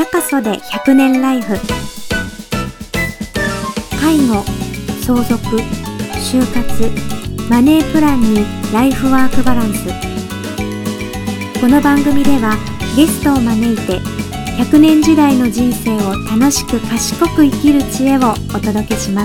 茶化そで100年ライフ。介護、相続、就活、マネープランにライフワークバランス。この番組ではゲストを招いて100年時代の人生を楽しく賢く生きる知恵をお届けします。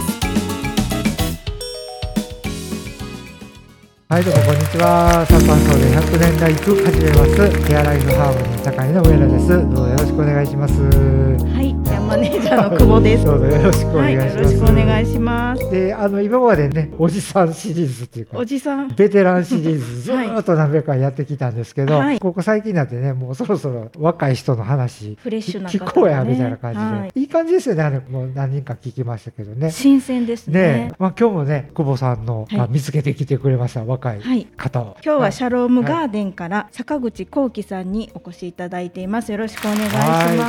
はい、どうもこんにちは。茶化そで100年ライフ始めます。ケアライフハーモニー茶会の上野です。どうぞよろしくお願いします。 はい、マネージャーの久保です。 どうぞよろしくお願いします。 よろしくお願いします。 で、今までね、おじさんシリーズっていうか、 おじさんベテランシリーズずーっと何百回やってきたんですけど、 はい、 ここ最近になってね、もうそろそろ若い人の話フレッシュな聞こうやみたいな感じで、 はい、 いい感じですよね。もう何人か聞きましたけどね。 新鮮ですね。 今日もね、久保さんの、見つけてきてくれました若い方を。 今日はシャロームガーデンから坂口幸喜さんにお越しいただいています。よろしくお願いします。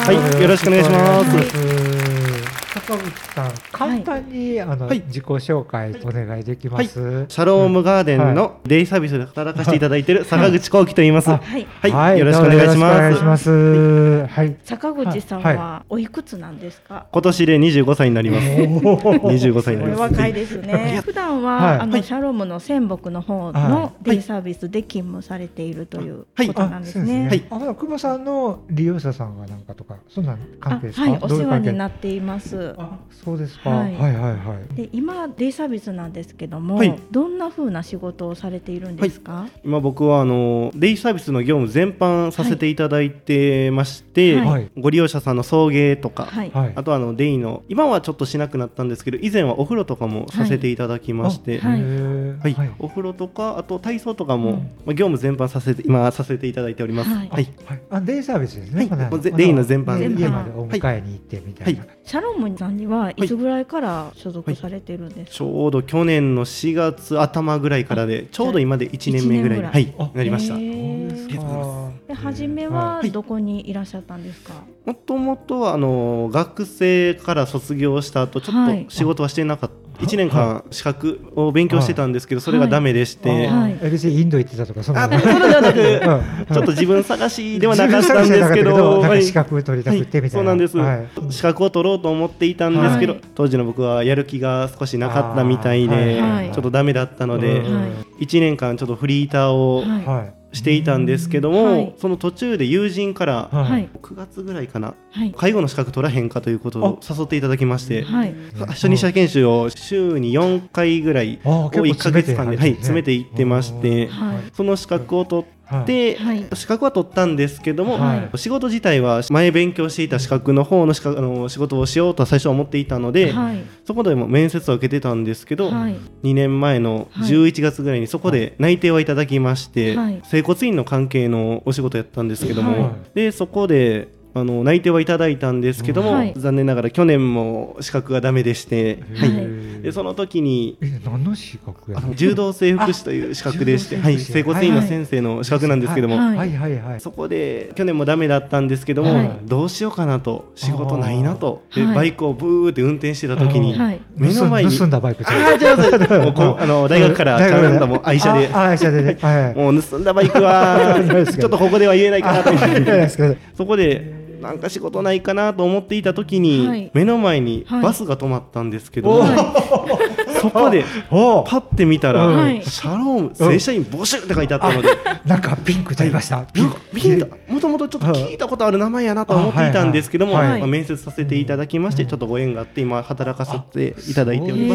はい、よろしくお願いします。 坂口さん、簡単に、自己紹介お願いできます？ シャロームガーデンのデイサービスで働かせていただいている坂口幸喜と言います。はい、よろしくお願いします。 はい。 坂口さんはおいくつなんですか？ 今年で25歳になります。25歳になります。 若いですね。普段はシャロームの仙北の方のデイサービスで勤務されているということなんですね。 久保さんの利用者さんがなんかとかそんな関係ですか？ はい、お世話になっています。 そうですか。はいはいはい。 で、今デイサービスなんですけども、どんな風な仕事をされているんですか？ 今僕はデイサービスの業務全般させていただいてまして、ご利用者さんの送迎とか、あとデイの今はちょっとしなくなったんですけど、以前はお風呂とかもさせていただきまして、お風呂とかあと体操とかも、業務全般させていただいております。 デイサービスですね。 デイの全般家までお迎えに行ってみたいな。 シャロームさんにはいつぐらいから所属されているんですか？ ちょうど去年の4月頭ぐらいからで、ちょうど今で1年目ぐらいになりました。 初めはどこにいらっしゃったんですか？ もともとは学生から卒業した後ちょっと仕事はしてなかった。1年間資格を勉強してたんですけど、それがダメでして、 別にインド行ってたとかそんなそうではなく、ちょっと自分探しではなかったんですけど、 資格を取りたくてみたいな。 そうなんです。資格を取ろうと思っていたんですけど、当時の僕はやる気が少しなかったみたいで、ちょっとダメだったので、1年間ちょっとフリーターをしていたんですけども、その途中で友人から9月ぐらいかな、介護の資格取らへんかということを誘っていただきまして、初任者研修を週に4回ぐらいを1ヶ月間で詰めていってまして、その資格を取って資格は取ったんですけども、仕事自体は前勉強していた資格の方の仕事をしようとは最初は思っていたので、そこでも面接を受けてたんですけど、2年前の11月ぐらいにそこで内定をいただきまして、整骨院の関係のお仕事やったんですけども、でそこで内定はいただいたんですけども、残念ながら去年も資格がダメでして、でその時に何の資格や？ 柔道整復師という資格でして、整骨院の先生の資格なんですけども、そこで去年もダメだったんですけども、どうしようかなと、仕事ないなと、でバイクをブーって運転してた時に目の前に盗んだバイク、 大学からちゃんとも愛車でもう盗んだバイクはちょっとここでは言えないかなと思ってそこでなんか仕事ないかなと思っていた時に、目の前にバスが止まったんですけど、そこでパッて見たら、シャローム正社員募集って書いてあったので、 なんかピンクちゃいました。 もともとちょっと聞いたことある名前やなと思っていたんですけども、面接させていただきまして、ちょっとご縁があって今働かせていただいております。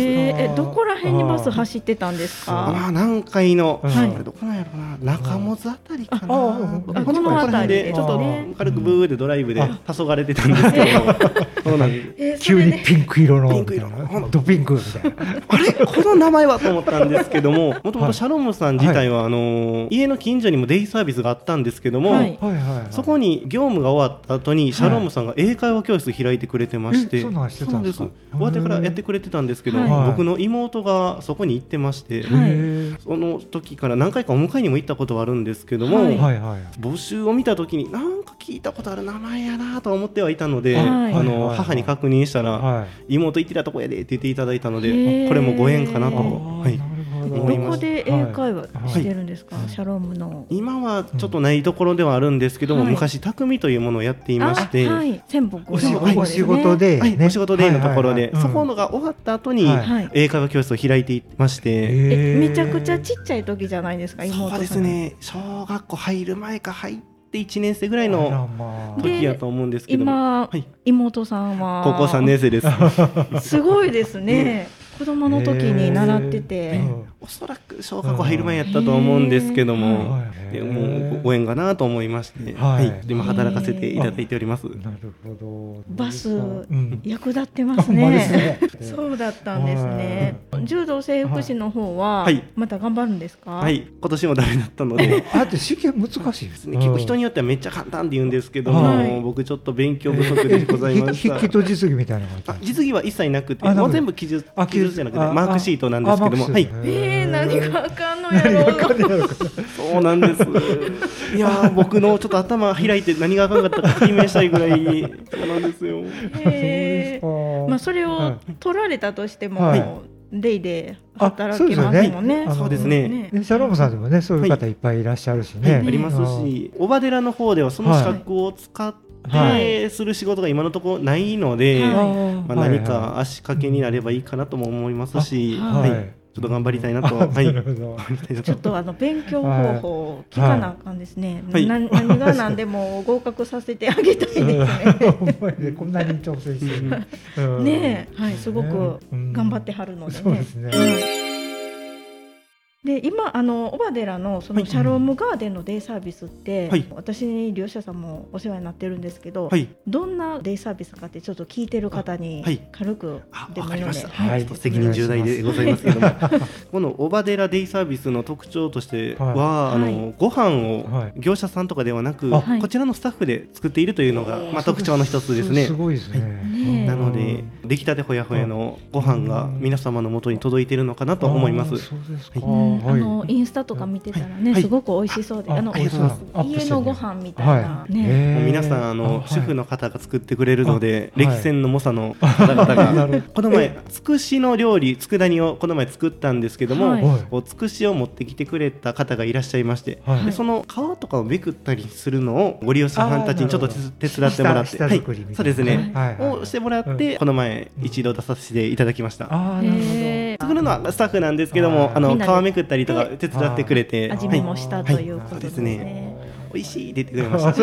どこら辺にバス走ってたんですか？ 南海のどこなんやろな、中本あたりかな、この辺でちょっと軽くブーでドライブで黄昏れてたんですけど、 急にピンク色のドピンクみたいな、 あれこの名前はと思ったんですけども、もともとシャロームさん自体は家の近所にもデイサービスがあったんですけども、そこに業務が終わった後にシャロームさんが英会話教室開いてくれてまして、そうなんです。終わってからやってくれてたんですけど、僕の妹がそこに行ってまして、その時から何回かお迎えにも行ったことはあるんですけども、募集を見た時になんか聞いたことある名前やなと思ってはいたので、母に確認したら、妹行ってたとこやでって言っていただいたので、これもご縁かなと。 思いました。 どこで英会話してるんですか、シャロームの。 今はちょっとないところではあるんですけども、昔匠というものをやっていまして、 仙北お仕事でお仕事でのところで、そこのが終わった後に英会話教室を開いていまして、 めちゃくちゃちっちゃい時じゃないですか、妹さん。 そうですね、小学校入る前か入って1年生ぐらいの時やと思うんですけども、 今妹さんは高校3年生です。 すごいですね。子供の時に習ってて、 おそらく小学校入る前やったと思うんですけども、もうご縁かなと思いまして、今働かせていただいております。 なるほど。 バス役立ってますね。そうだったんですね。柔道整復師の方はまた頑張るんですか？ はい、今年もダメだったので。 あって試験難しいですね。 結構人によってはめっちゃ簡単って言うんですけども、僕ちょっと勉強不足でございました。 筆記と実技みたいな感じ。 実技は一切なくて、もう全部記述じゃなくてマークシートなんですけども、はい。 何があかんのやろう。 そうなんです。いや僕のちょっと頭開いて何があかんかったか解明したいぐらいそうなんですよ。 まあそれを取られたとしても。デイで働けますもんね。 そうですね。 シャロームさんでもね、そういう方いっぱいいらっしゃるしね。 ありますし、小場寺の方ではその資格を使ってする仕事が今のところないので、何か足掛けになればいいかなとも思いますし、ちょっと頑張りたいなと。 ちょっと勉強方法を聞かなあかんですね。何が何でも合格させてあげたいですね。 こんなに挑戦してる。 ねえ、はい、すごく頑張ってはるのでね。で今小場寺のそのシャロームガーデンのデイサービスって、私利用者さんもお世話になってるんですけど、どんなデイサービスかってちょっと聞いてる方に軽くでもいいので、 責任重大でございますけども、この小場寺デイサービスの特徴としては、ご飯を業者さんとかではなく、こちらのスタッフで作っているというのが特徴の一つですね。 すごいですね。 なので出来たてほやほやのご飯が皆様の元に届いているのかなと思います。 そうですか。 インスタとか見てたらね、すごく美味しそうで、家のご飯みたいなね。皆さん主婦の方が作ってくれるので、歴戦の猛者の方々がこの前つくしの料理佃煮をこの前作ったんですけども、つくしを持ってきてくれた方がいらっしゃいまして、でその皮とかをめくったりするのをご利用者さんたちにちょっと手伝ってもらって、そうですね、をしてもらってこの前一度出させていただきました。作るのはスタッフなんですけども、皮めくったりとか手伝ってくれて、 味見もしたということですね。 美味しいって言ってくれました。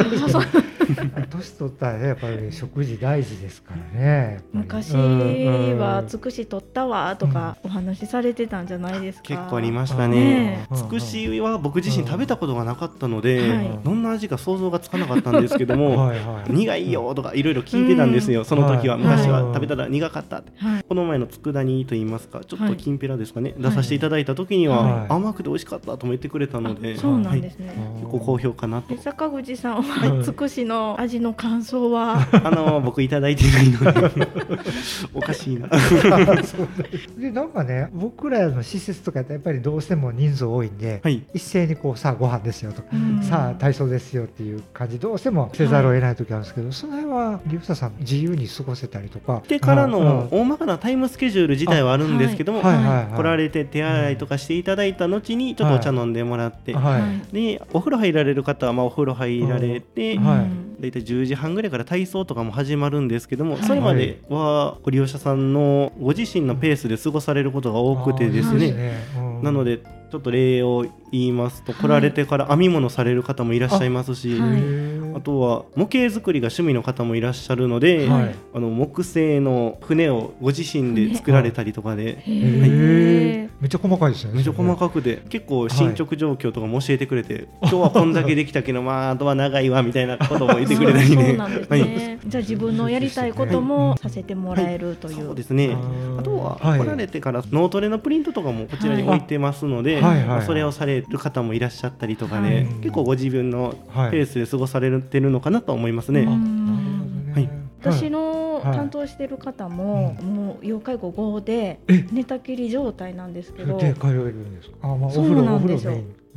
年取ったらやっぱり食事大事ですからね。 昔はつくし取ったわとかお話しされてたんじゃないですか。 結構ありましたね。つくしは僕自身食べたことがなかったので、どんな味か想像がつかなかったんですけども、苦いよとかいろいろ聞いてたんですよ。その時は昔は食べたら苦かったって。この前の佃煮といいますか、ちょっときんぴらですかね、出させていただいた時には甘くて美味しかったとも言ってくれたので、 そうなんですね。 結構好評かなと。 坂口さんはつくしの味の感想は？ 僕いただいてないのでおかしいな。 でなんかね、僕らの施設とかってやっぱりどうしても人数多いんで、一斉にこうさあご飯ですよとか、さあ体操ですよっていう感じどうしてもせざるを得ない時あるんですけど、その辺は利用者さん自由に過ごせたりとか。 でからの大まかなタイムスケジュール自体はあるんですけども、来られて手洗いとかしていただいた後にちょっとお茶飲んでもらって、でお風呂入られる方はお風呂入られて、だいたい10時半ぐらいから体操とかも始まるんですけども、それまではご利用者さんのご自身のペースで過ごされることが多くてですね、なのでちょっと例を言いますと、来られてから編み物される方もいらっしゃいますし、あとは模型作りが趣味の方もいらっしゃるので、木製の船をご自身で作られたりとかで、 めっちゃ細かいですよね。 めっちゃ細かくて結構進捗状況とかも教えてくれて、今日はこんだけできたけどあとは長いわみたいなことも言ってくれたりね。 じゃあ自分のやりたいこともさせてもらえるという。 そうですね。あとは来られてから脳トレのプリントとかもこちらに置いてますので、それをされる方もいらっしゃったりとかで、結構ご自分のペースで過ごされてるのかなと思いますね。 私の担当してる方ももう要介護5で寝たきり状態なんですけど。 で通えるんですか？ そうなんですよ。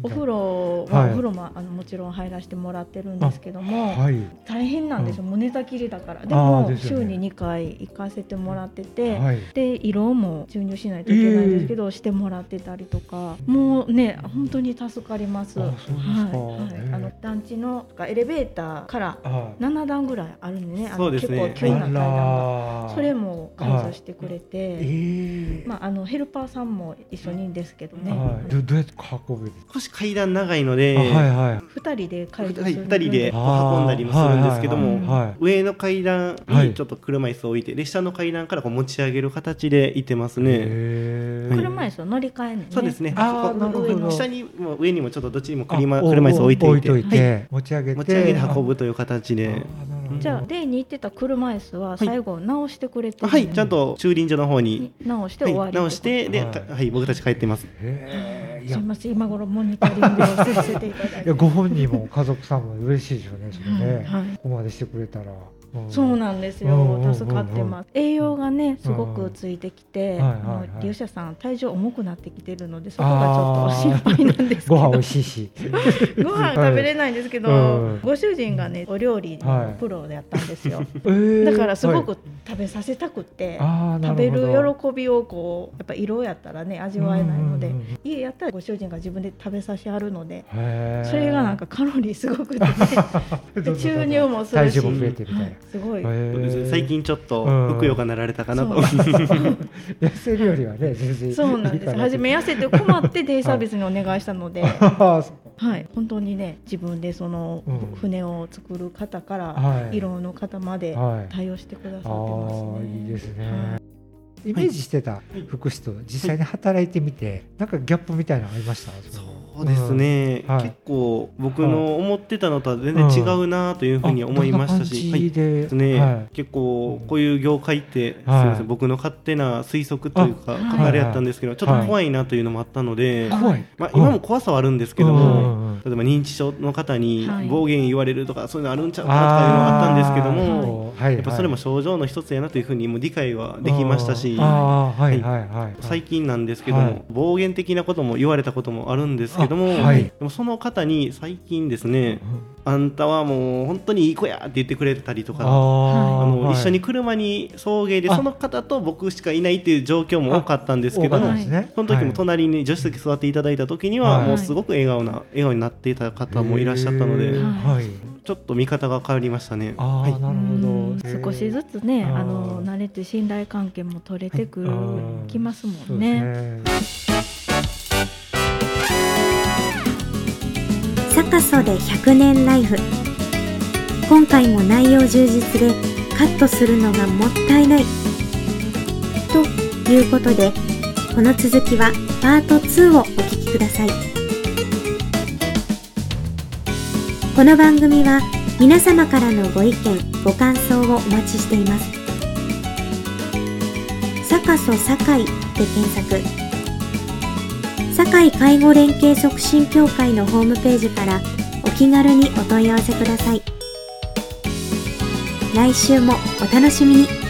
お風呂は、お風呂ももちろん入らせてもらってるんですけども、大変なんですよ、もう寝たきりだから。でも週に2回行かせてもらってて、で色も注入しないといけないんですけど、してもらってたりとか、もうね本当に助かります。団地のエレベーターから7段ぐらいあるんでね、結構急な階段が、それも解除してくれて、ヘルパーさんも一緒にいいんですけどね。 どうやって運ぶ？ 少し階段長いので 2人で解除する、 2人で運んだりもするんですけども、上の階段にちょっと車椅子を置いて、で下の階段からこう持ち上げる形でいてますね。 車椅子を乗り換えるのね。 そうですね。下にも上にもちょっとどっちにも車椅子を置いていて、 持ち上げて運ぶという形で。 じゃあ例に行ってた車椅子は最後直してくれて、 はい、ちゃんと駐輪場の方に直して終わり、 直してで、僕たち帰ってます。 すみません、今頃モニタリングをさせていただいて。 ご本人も家族さんも嬉しいでしょうね、それね。ここまでしてくれたら。 そうなんですよ、助かってます。栄養がねすごくついてきて、利用者さん体重重くなってきてるので、そこがちょっと心配なんですけど。 ご飯美味しいしご飯食べれないんですけど、ご主人がねお料理のプロでやったんですよ。だからすごく食べさせたくて、食べる喜びをこうやっぱ色やったらね味わえないので、家やったらご主人が自分で食べさせあるので、それがなんかカロリーすごくてね注入もするし、 体重も増えてみたいな。 すごい最近ちょっとふくよかなられたかなと。 痩せるよりはね全然。 そうなんです。初め痩せて困ってデイサービスにお願いしたので、はい、本当にね自分でその船を作る方から色の方まで対応してくださってますね。 いいですね。イメージしてた福祉と実際に働いてみて、なんかギャップみたいなのありました？ そうですね、結構僕の思ってたのとは全然違うなというふうに思いましたし、結構こういう業界ってすみません、僕の勝手な推測というかあれやったんですけど、ちょっと怖いなというのもあったので、今も怖さはあるんですけども、例えば認知症の方に暴言言われるとかそういうのあるんちゃうかなとかいうのがあったんですけども、やっぱそれも症状の一つやなというふうにも理解はできましたし、最近なんですけども暴言的なことも言われたこともあるんですけども、でもその方に最近ですね、あんたはもう本当にいい子やって言ってくれたりとか、一緒に車に送迎でその方と僕しかいないっていう状況も多かったんですけども、その時も隣に助手席座っていただいた時にはもうすごく笑顔になっていた方もいらっしゃったので、ちょっと見方が変わりましたね。 なるほど。 少しずつね慣れて信頼関係も取れてきますもんね。 サカソで100年ライフ。今回も内容充実でカットするのがもったいないということで、この続きはパート2をお聞きください。この番組は皆様からのご意見ご感想をお待ちしています。サカソ堺で検索。堺介護連携促進協会のホームページからお気軽にお問い合わせください。来週もお楽しみに。